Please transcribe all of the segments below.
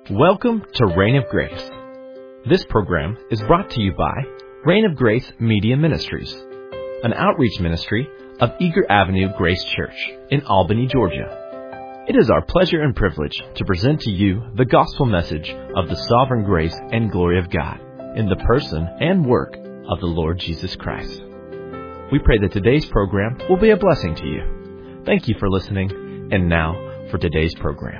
Welcome to Reign of Grace. This program is brought to you by Reign of Grace Media Ministries, an outreach ministry of Eager Avenue Grace Church in Albany, Georgia. It is our pleasure and privilege to present to you the gospel message of the sovereign grace and glory of God in the person and work of the Lord Jesus Christ. We pray that today's program will be a blessing to you. Thank you for listening, and now for today's program.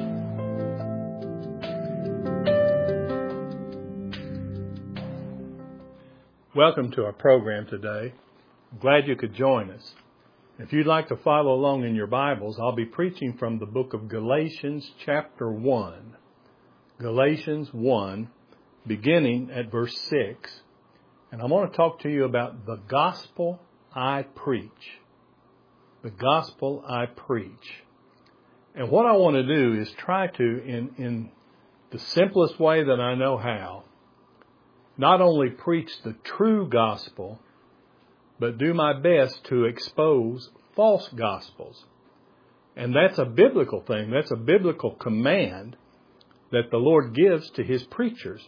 Welcome to our program today. I'm glad you could join us. If you'd like to follow along in your Bibles, I'll be preaching from the book of Galatians chapter 1. Galatians 1, beginning at verse 6. And I want to talk to you about the gospel I preach. The gospel I preach. And what I want to do is try to, in the simplest way that I know how, not only preach the true gospel, but do my best to expose false gospels. And that's a biblical thing. That's a biblical command that the Lord gives to His preachers.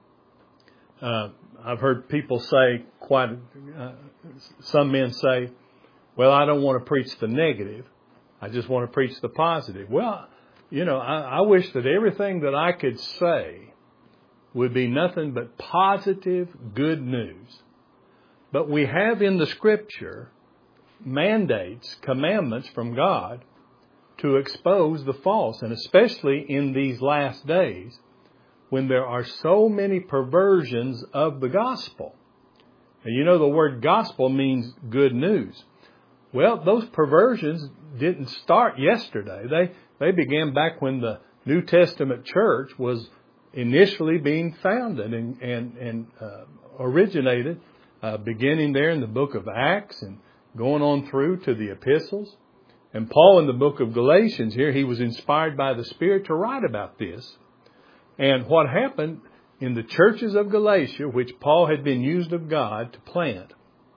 I've heard people say, some men say, well, I don't want to preach the negative. I just want to preach the positive. Well, I wish that everything that I could say would be nothing but positive good news. But we have in the Scripture mandates, commandments from God to expose the false, and especially in these last days when there are so many perversions of the gospel. And the word gospel means good news. Well, those perversions didn't start yesterday. They began back when the New Testament church was initially being founded and originated, beginning there in the book of Acts and going on through to the epistles. And Paul in the book of Galatians here, he was inspired by the Spirit to write about this. And what happened in the churches of Galatia, which Paul had been used of God to plant,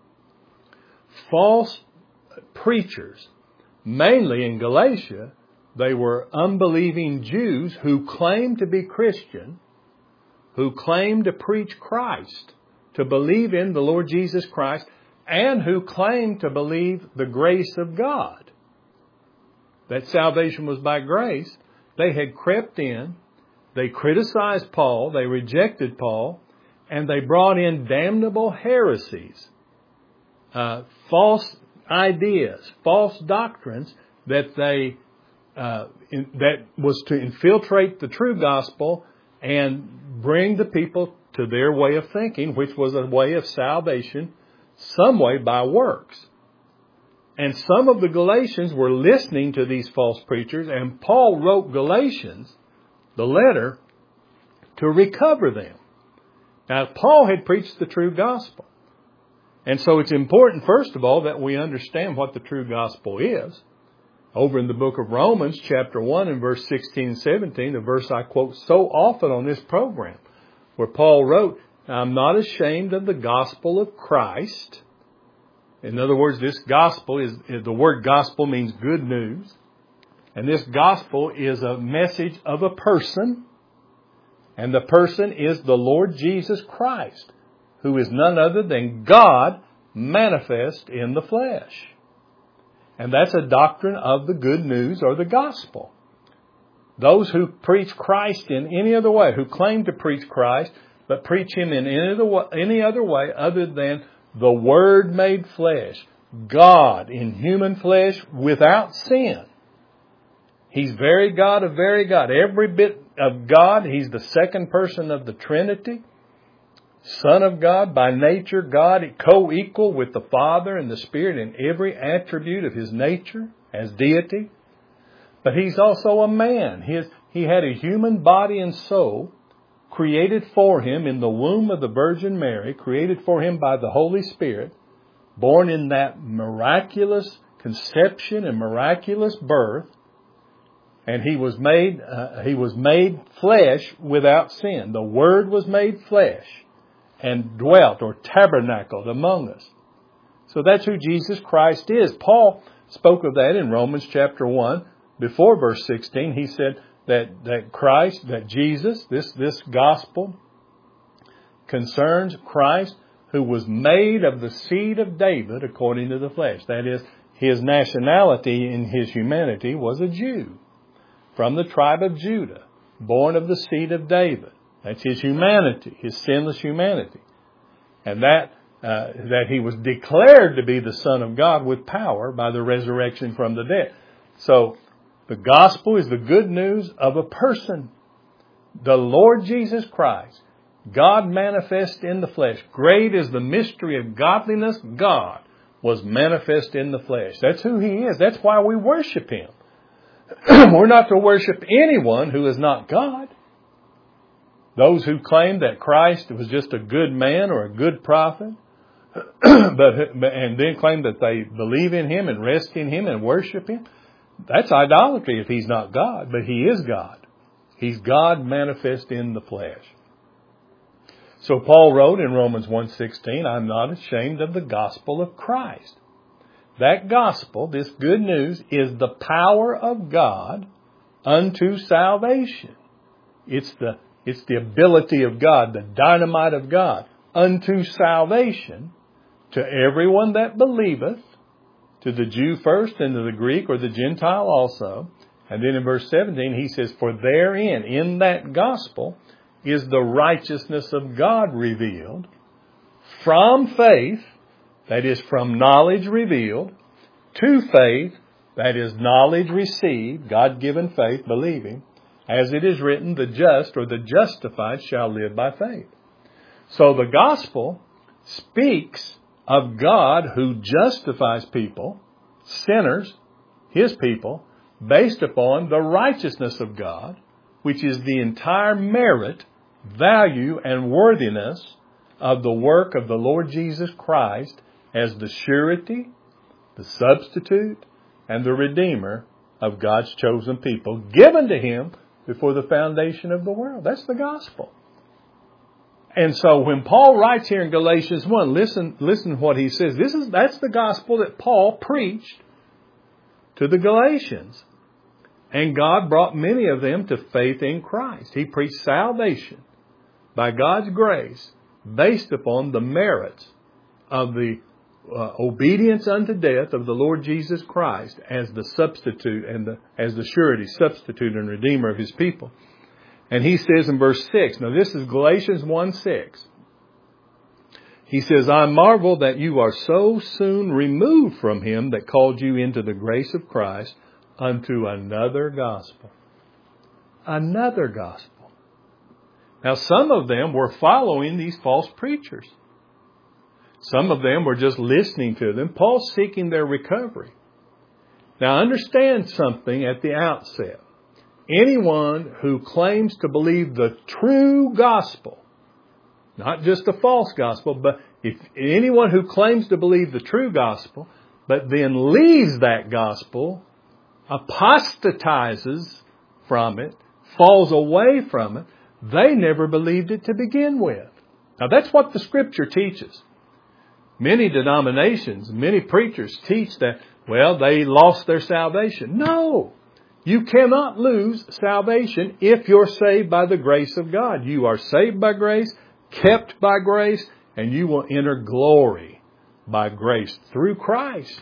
false preachers, mainly in Galatia, they were unbelieving Jews who claimed to be Christian, who claimed to preach Christ, to believe in the Lord Jesus Christ, and who claimed to believe the grace of God. That salvation was by grace. They had crept in, they criticized Paul, they rejected Paul, and they brought in damnable heresies, false ideas, false doctrines that that was to infiltrate the true gospel and bring the people to their way of thinking, which was a way of salvation, some way by works. And some of the Galatians were listening to these false preachers, and Paul wrote Galatians, the letter, to recover them. Now, Paul had preached the true gospel. And so it's important, first of all, that we understand what the true gospel is. Over in the book of Romans, chapter 1 and verse 16 and 17, the verse I quote so often on this program, where Paul wrote, I'm not ashamed of the gospel of Christ. In other words, this gospel the word gospel means good news. And this gospel is a message of a person. And the person is the Lord Jesus Christ, who is none other than God manifest in the flesh. And that's a doctrine of the good news or the gospel. Those who preach Christ in any other way, who claim to preach Christ, but preach Him in any other way other than the Word made flesh, God in human flesh without sin. He's very God of very God. Every bit of God. He's the second person of the Trinity. Son of God, by nature, God, co-equal with the Father and the Spirit in every attribute of His nature as deity. But He's also a man. He had a human body and soul created for Him in the womb of the Virgin Mary, created for Him by the Holy Spirit, born in that miraculous conception and miraculous birth. And He was made flesh without sin. The Word was made flesh and dwelt or tabernacled among us. So that's who Jesus Christ is. Paul spoke of that in Romans chapter 1. Before verse 16, he said, that Christ, that Jesus, this gospel concerns Christ, who was made of the seed of David according to the flesh. That is, his nationality in his humanity was a Jew from the tribe of Judah, born of the seed of David. That's his humanity, his sinless humanity. And that he was declared to be the Son of God with power by the resurrection from the dead. So the gospel is the good news of a person, the Lord Jesus Christ, God manifest in the flesh. Great is the mystery of godliness. God was manifest in the flesh. That's who He is. That's why we worship Him. We're not to worship anyone who is not God. Those who claim that Christ was just a good man or a good prophet, and then claim that they believe in Him and rest in Him and worship Him, that's idolatry if He's not God. But He is God. He's God manifest in the flesh. So Paul wrote in Romans 1:16, I'm not ashamed of the gospel of Christ. That gospel, this good news, is the power of God unto salvation. It's the ability of God, the dynamite of God, unto salvation to everyone that believeth, to the Jew first and to the Greek or the Gentile also. And then in verse 17 he says, for therein, in that gospel, is the righteousness of God revealed from faith, that is from knowledge revealed, to faith, that is knowledge received, God-given faith, believing, as it is written, the just or the justified shall live by faith. So the gospel speaks of God who justifies people, sinners, His people, based upon the righteousness of God, which is the entire merit, value, and worthiness of the work of the Lord Jesus Christ as the surety, the substitute, and the Redeemer of God's chosen people, given to Him before the foundation of the world. That's the gospel. And so when Paul writes here in Galatians 1, listen what he says. That's the gospel that Paul preached to the Galatians. And God brought many of them to faith in Christ. He preached salvation by God's grace based upon the merits of the obedience unto death of the Lord Jesus Christ as the substitute and as the surety, substitute and redeemer of His people. And he says in verse 6, now this is Galatians 1:6. He says, I marvel that you are so soon removed from Him that called you into the grace of Christ unto another gospel. Another gospel. Now some of them were following these false preachers. Some of them were just listening to them. Paul's seeking their recovery. Now understand something at the outset. Anyone who claims to believe the true gospel, not just a false gospel, but if anyone who claims to believe the true gospel, but then leaves that gospel, apostatizes from it, falls away from it, they never believed it to begin with. Now that's what the Scripture teaches. Many denominations, many preachers teach that, well, they lost their salvation. No! You cannot lose salvation if you're saved by the grace of God. You are saved by grace, kept by grace, and you will enter glory by grace through Christ.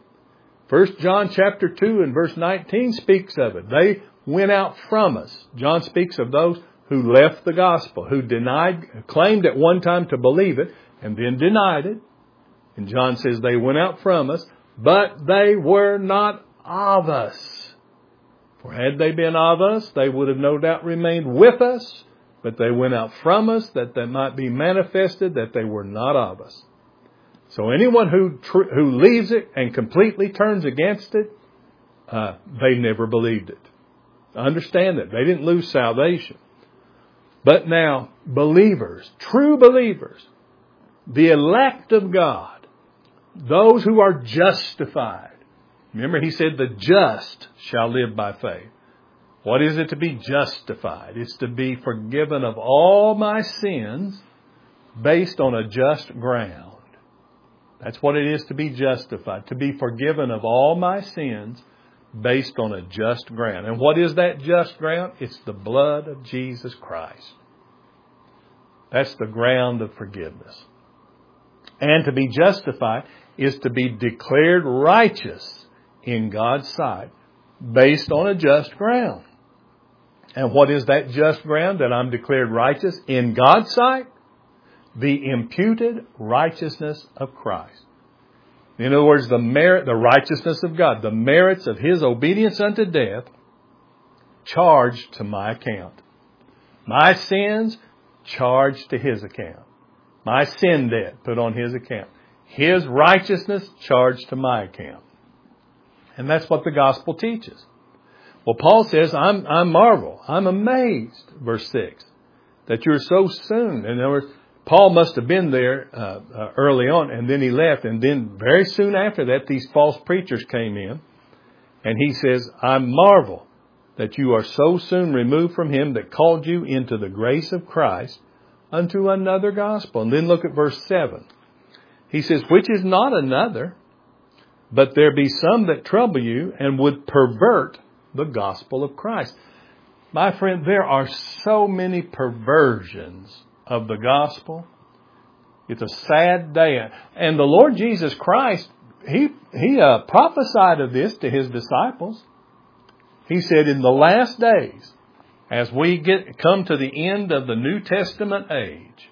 1 John chapter 2 and verse 19 speaks of it. They went out from us. John speaks of those who left the gospel, who claimed at one time to believe it, and then denied it. And John says they went out from us, but they were not of us. For had they been of us, they would have no doubt remained with us, but they went out from us that they might be manifested that they were not of us. So anyone who leaves it and completely turns against it, they never believed it. Understand that. They didn't lose salvation. But now, believers, true believers, the elect of God, those who are justified. Remember, he said, the just shall live by faith. What is it to be justified? It's to be forgiven of all my sins based on a just ground. That's what it is to be justified. To be forgiven of all my sins based on a just ground. And what is that just ground? It's the blood of Jesus Christ. That's the ground of forgiveness. And to be justified is to be declared righteous in God's sight based on a just ground. And what is that just ground that I'm declared righteous in God's sight? The imputed righteousness of Christ. In other words, the righteousness of God, the merits of His obedience unto death, charged to my account. My sins charged to His account. My sin debt put on His account. His righteousness charged to my account. And that's what the gospel teaches. Well, Paul says, I marvel, I'm amazed, verse 6, that you're so soon. In other words, Paul must have been there early on, and then he left. And then very soon after that, these false preachers came in. And he says, I marvel that you are so soon removed from Him that called you into the grace of Christ unto another gospel. And then look at verse 7. He says, which is not another, but there be some that trouble you and would pervert the gospel of Christ. My friend, there are so many perversions of the gospel. It's a sad day. And the Lord Jesus Christ, He prophesied of this to His disciples. He said, in the last days, as we come to the end of the New Testament age,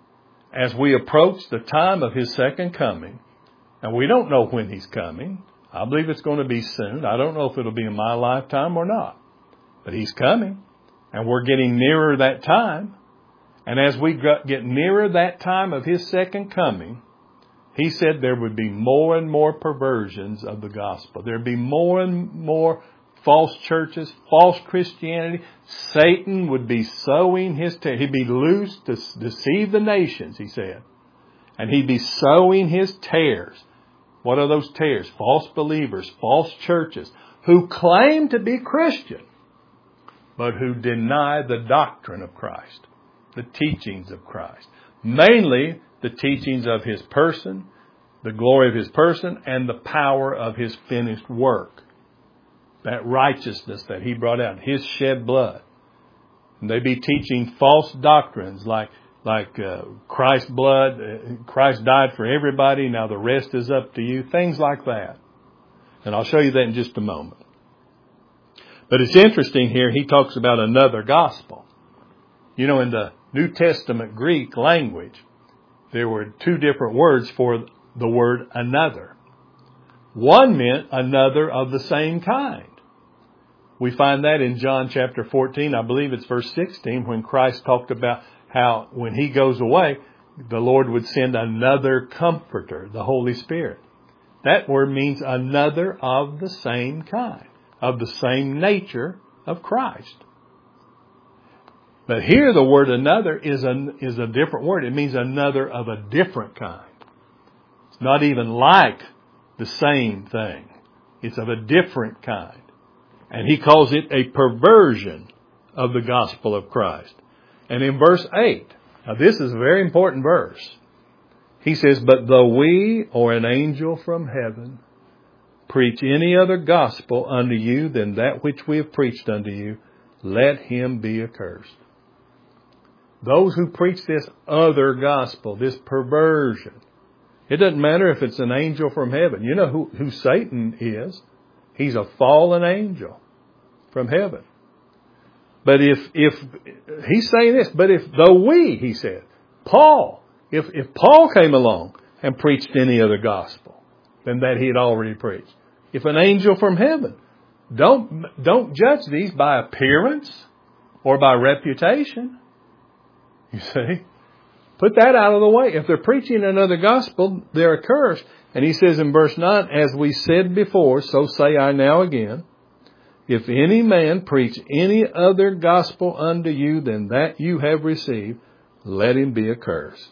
as we approach the time of His second coming, and we don't know when He's coming. I believe it's going to be soon. I don't know if it'll be in my lifetime or not. But He's coming, and we're getting nearer that time. And as we get nearer that time of His second coming, He said there would be more and more perversions of the gospel. There'd be more and more false churches, false Christianity. Satan would be sowing his tares. He'd be loose to deceive the nations, he said. And he'd be sowing his tares. What are those tares? False believers, false churches, who claim to be Christian, but who deny the doctrine of Christ, the teachings of Christ. Mainly the teachings of His person, the glory of His person, and the power of His finished work. That righteousness that He brought out, His shed blood. And they be teaching false doctrines like Christ's blood, Christ died for everybody, now the rest is up to you. Things like that. And I'll show you that in just a moment. But it's interesting here, he talks about another gospel. You know, in the New Testament Greek language, there were two different words for the word another. One meant another of the same kind. We find that in John chapter 14, I believe it's verse 16, when Christ talked about how when He goes away, the Lord would send another comforter, the Holy Spirit. That word means another of the same kind, of the same nature of Christ. But here the word another is a different word. It means another of a different kind. It's not even like the same thing. It's of a different kind. And he calls it a perversion of the gospel of Christ. And in verse 8, now this is a very important verse. He says, but though we or an angel from heaven preach any other gospel unto you than that which we have preached unto you, let him be accursed. Those who preach this other gospel, this perversion, it doesn't matter if it's an angel from heaven. You know who Satan is. He's a fallen angel from heaven. But if he's saying this, but if though we, he said, Paul, if Paul came along and preached any other gospel than that he had already preached, if an angel from heaven, don't judge these by appearance or by reputation. You see? Put that out of the way. If they're preaching another gospel, they're accursed. And he says in verse 9, as we said before, so say I now again, if any man preach any other gospel unto you than that you have received, let him be accursed.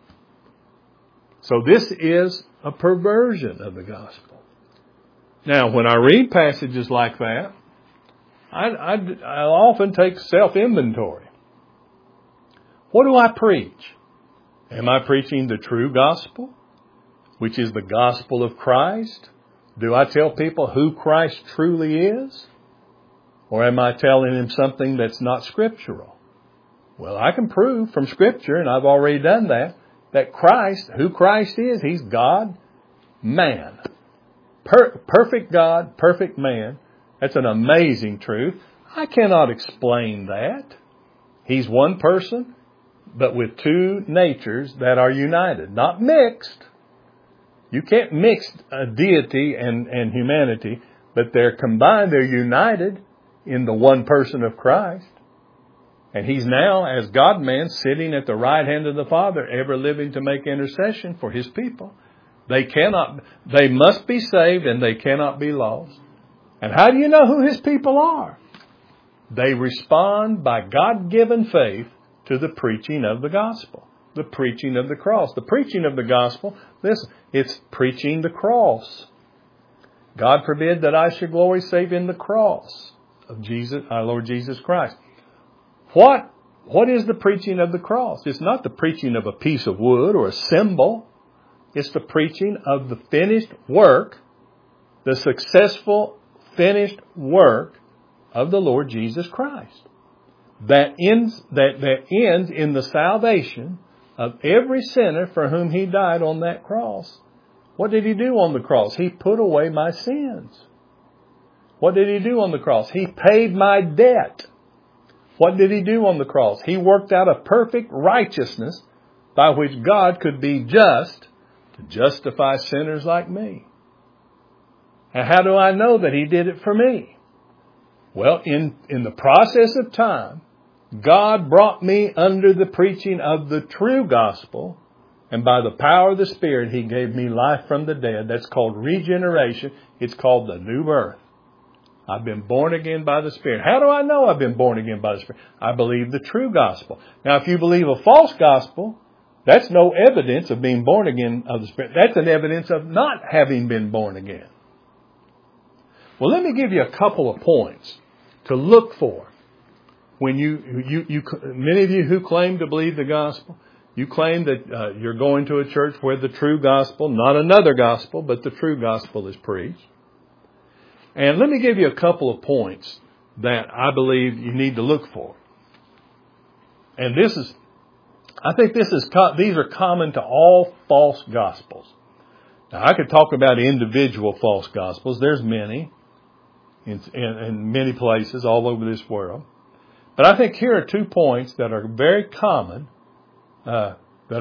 So this is a perversion of the gospel. Now, when I read passages like that, I often take self-inventory. What do I preach? Am I preaching the true gospel, which is the gospel of Christ, Do I tell people who Christ truly is? Or am I telling them something that's not scriptural? Well, I can prove from Scripture, and I've already done that Christ, who Christ is, He's God, man. Perfect God, perfect man. That's an amazing truth. I cannot explain that. He's one person, but with two natures that are united, not mixed. You can't mix a deity and humanity, but they're combined, they're united in the one person of Christ. And He's now, as God-man, sitting at the right hand of the Father, ever living to make intercession for His people. They must be saved and they cannot be lost. And how do you know who His people are? They respond by God-given faith to the preaching of the gospel, the preaching of the cross. The preaching of the gospel, listen, it's preaching the cross. God forbid that I should glory save in the cross of Jesus, our Lord Jesus Christ. What is the preaching of the cross? It's not the preaching of a piece of wood or a symbol. It's the preaching of the finished work, the successful finished work of the Lord Jesus Christ. That ends in the salvation of every sinner for whom He died on that cross. What did He do on the cross? He put away my sins. What did He do on the cross? He paid my debt. What did He do on the cross? He worked out a perfect righteousness by which God could be just to justify sinners like me. And how do I know that He did it for me? Well, in the process of time, God brought me under the preaching of the true gospel, and by the power of the Spirit, He gave me life from the dead. That's called regeneration. It's called the new birth. I've been born again by the Spirit. How do I know I've been born again by the Spirit? I believe the true gospel. Now, if you believe a false gospel, that's no evidence of being born again of the Spirit. That's an evidence of not having been born again. Well, let me give you a couple of points to look for when many of you who claim to believe the gospel, you claim that you're going to a church where the true gospel, not another gospel, but the true gospel is preached. And let me give you a couple of points that I believe you need to look for. And I think these are common to all false gospels. Now, I could talk about individual false gospels. There's many in many places all over this world. But I think here are 2 points that are very common, to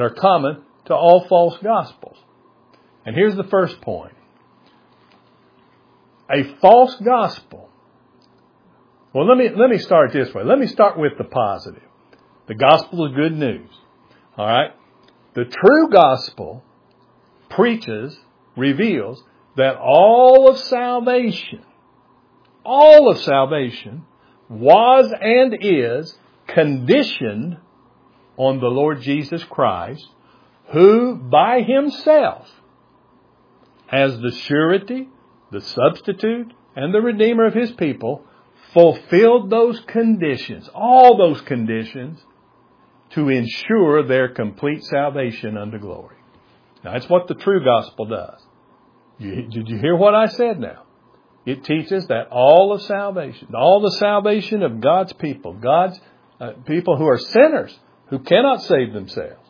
all false gospels. And here's the first point. A false gospel. Well, let me start this way. Let me start with the positive. The gospel is good news. All right? The true gospel reveals that all of salvation was and is conditioned on the Lord Jesus Christ, who by Himself, as the surety, the substitute, and the Redeemer of His people, fulfilled those conditions, all those conditions, to ensure their complete salvation unto glory. Now, that's what the true gospel does. Did you hear what I said now? It teaches that all of salvation, all the salvation of God's people people who are sinners, who cannot save themselves,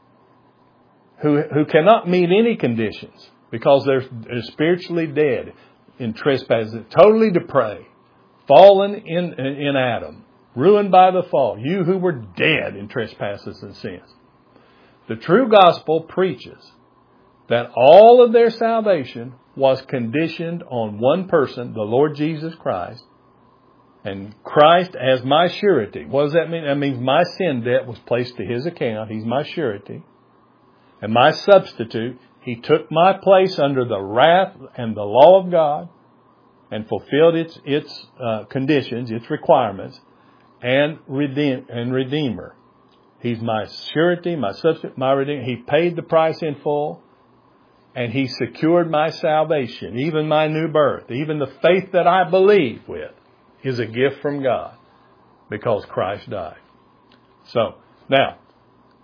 who cannot meet any conditions because they're spiritually dead in trespasses, totally depraved, fallen in Adam, ruined by the fall, you who were dead in trespasses and sins. The true gospel preaches that all of their salvation was conditioned on one person, the Lord Jesus Christ, and Christ as my surety. What does that mean? That means my sin debt was placed to His account. He's my surety. And my substitute, He took my place under the wrath and the law of God and fulfilled its conditions, its requirements, and Redeemer. He's my surety, my substitute, my Redeemer. He paid the price in full. And He secured my salvation, even my new birth, even the faith that I believe with is a gift from God because Christ died. So, now,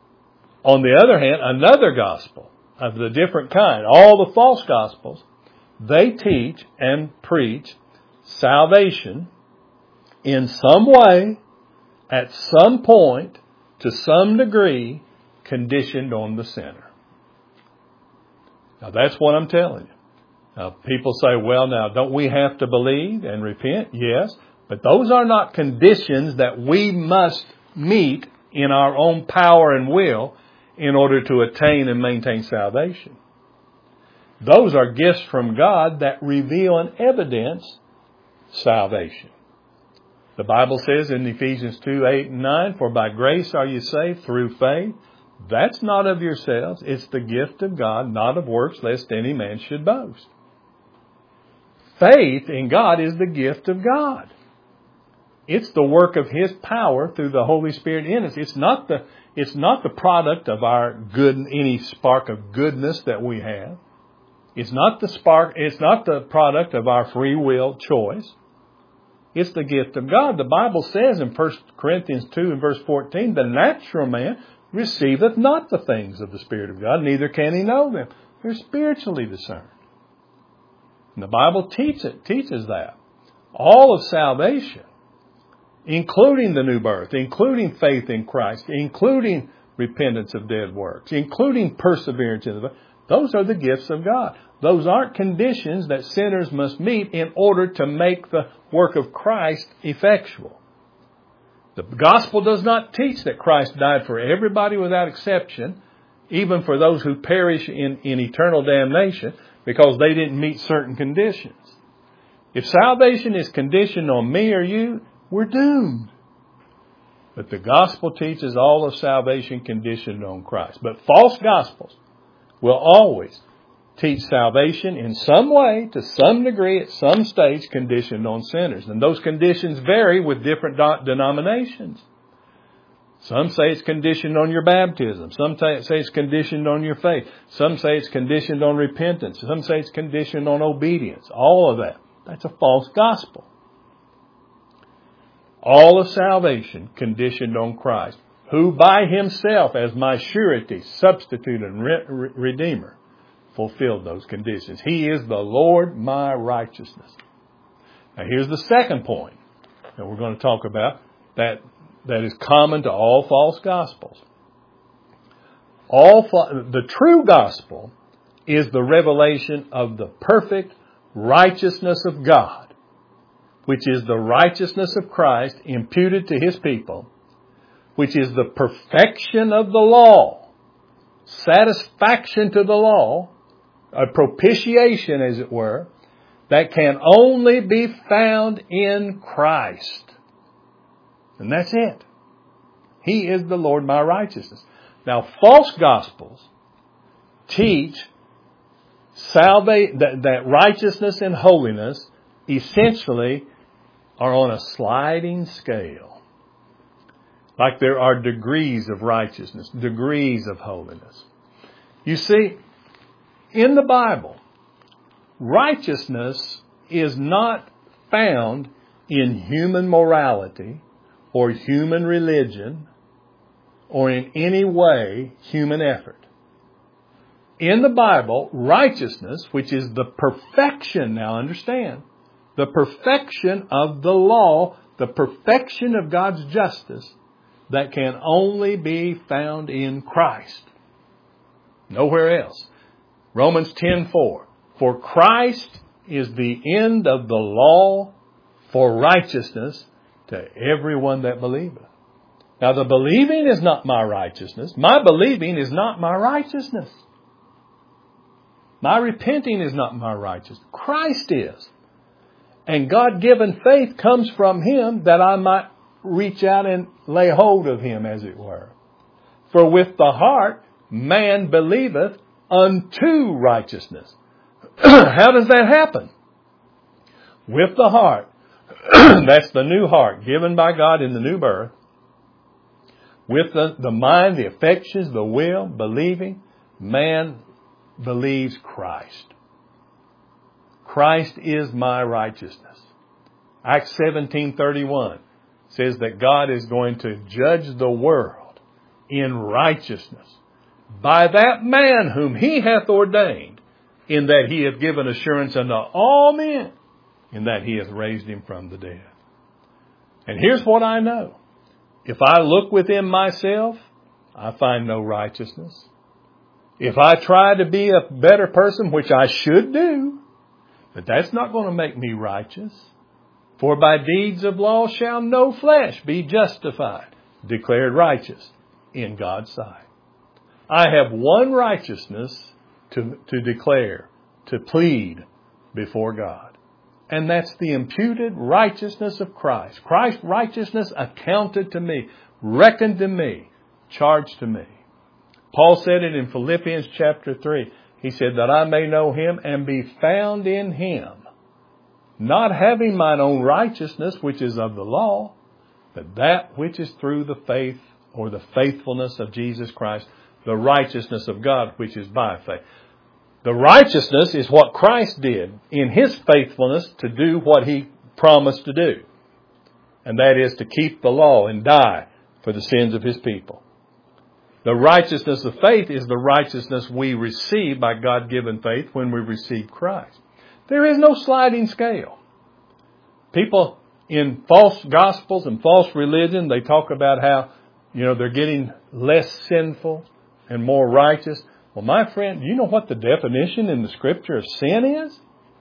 on the other hand, another gospel of the different kind, all the false gospels, they teach and preach salvation in some way, at some point, to some degree, conditioned on the sinner. Now that's what I'm telling you. Now people say, well, now don't we have to believe and repent? Yes, but those are not conditions that we must meet in our own power and will in order to attain and maintain salvation. Those are gifts from God that reveal and evidence salvation. The Bible says in Ephesians 2:8-9, for by grace are you saved through faith. That's not of yourselves. It's the gift of God, not of works, lest any man should boast. Faith in God is the gift of God. It's the work of His power through the Holy Spirit in us. It's not the product of our good, any spark of goodness that we have. It's not the product of our free will choice. It's the gift of God. The Bible says in 1 Corinthians 2 and verse 14, the natural man receiveth not the things of the Spirit of God, neither can he know them. They're spiritually discerned. And the Bible teaches that. All of salvation, including the new birth, including faith in Christ, including repentance of dead works, including perseverance in the those are the gifts of God. Those aren't conditions that sinners must meet in order to make the work of Christ effectual. The gospel does not teach that Christ died for everybody without exception, even for those who perish in eternal damnation, because they didn't meet certain conditions. If salvation is conditioned on me or you, we're doomed. But the gospel teaches all of salvation conditioned on Christ. But false gospels will always teach salvation in some way, to some degree, at some stage, conditioned on sinners. And those conditions vary with different denominations. Some say it's conditioned on your baptism. Some say it's conditioned on your faith. Some say it's conditioned on repentance. Some say it's conditioned on obedience. All of that. That's a false gospel. All of salvation conditioned on Christ, who by Himself, as my surety, substitute and redeemer, fulfilled those conditions. He is the Lord my righteousness. Now here's the second point that we're going to talk about that is common to all false gospels. The true gospel is the revelation of the perfect righteousness of God, which is the righteousness of Christ imputed to His people, which is the perfection of the law, satisfaction to the law, a propitiation, as it were, that can only be found in Christ. And that's it. He is the Lord my righteousness. Now, false gospels teach that righteousness and holiness essentially are on a sliding scale. Like there are degrees of righteousness, degrees of holiness. You see, in the Bible, righteousness is not found in human morality or human religion or in any way human effort. In the Bible, righteousness, which is the perfection, now understand, the perfection of the law, the perfection of God's justice, that can only be found in Christ. Nowhere else. Romans 10:4. For Christ is the end of the law for righteousness to everyone that believeth. Now the believing is not my righteousness. My believing is not my righteousness. My repenting is not my righteousness. Christ is. And God-given faith comes from Him that I might reach out and lay hold of Him, as it were. For with the heart man believeth unto righteousness. How does that happen? With the heart. That's the new heart given by God in the new birth. With the mind, the affections, the will, believing, man believes Christ. Christ is my righteousness. Acts 17:31 says that God is going to judge the world in righteousness by that man whom He hath ordained in that he hath given assurance unto all men, in that he hath raised him from the dead. And here's what I know. If I look within myself, I find no righteousness. If I try to be a better person, which I should do, but that's not going to make me righteous. For by deeds of law shall no flesh be justified, declared righteous in God's sight. I have one righteousness to declare, to plead before God. And that's the imputed righteousness of Christ. Christ's righteousness accounted to me, reckoned to me, charged to me. Paul said it in Philippians chapter 3. He said that I may know him and be found in him, not having mine own righteousness, which is of the law, but that which is through the faith or the faithfulness of Jesus Christ, the righteousness of God, which is by faith. The righteousness is what Christ did in his faithfulness to do what he promised to do. And that is to keep the law and die for the sins of his people. The righteousness of faith is the righteousness we receive by God-given faith when we receive Christ. There is no sliding scale. People in false gospels and false religion, they talk about how, they're getting less sinful and more righteous. Well, my friend, do you know what the definition in the Scripture of sin is?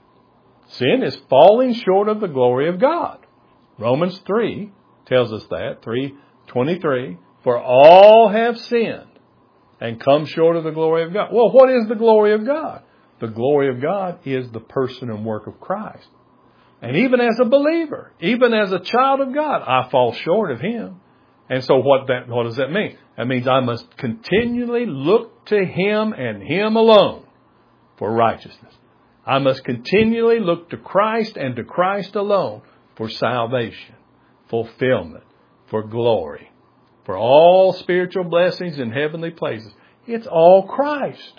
Sin is falling short of the glory of God. Romans 3 tells us that, 3:23. For all have sinned and come short of the glory of God. Well, what is the glory of God? The glory of God is the person and work of Christ. And even as a believer, even as a child of God, I fall short of him. And so what does that mean? That means I must continually look to him and him alone for righteousness. I must continually look to Christ and to Christ alone for salvation, fulfillment, for glory, for all spiritual blessings in heavenly places. It's all Christ.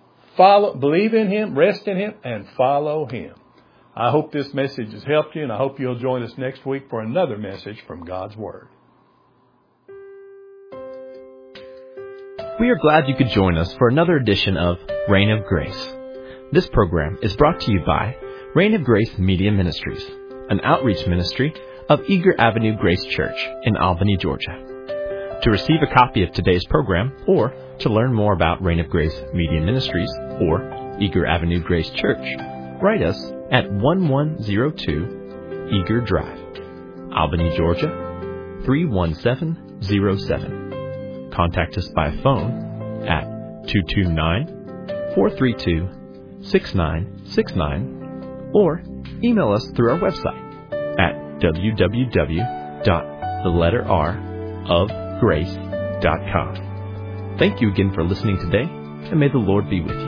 Believe in him, rest in him, and follow him. I hope this message has helped you, and I hope you'll join us next week for another message from God's Word. We are glad you could join us for another edition of Reign of Grace. This program is brought to you by Reign of Grace Media Ministries, an outreach ministry of Eager Avenue Grace Church in Albany, Georgia. To receive a copy of today's program or to learn more about Reign of Grace Media Ministries or Eager Avenue Grace Church, write us at 1102 Eager Drive, Albany, Georgia 31707. Contact us by phone at 229-432-6969 or email us through our website at www.theletterrofgrace.com. Thank you again for listening today, and may the Lord be with you.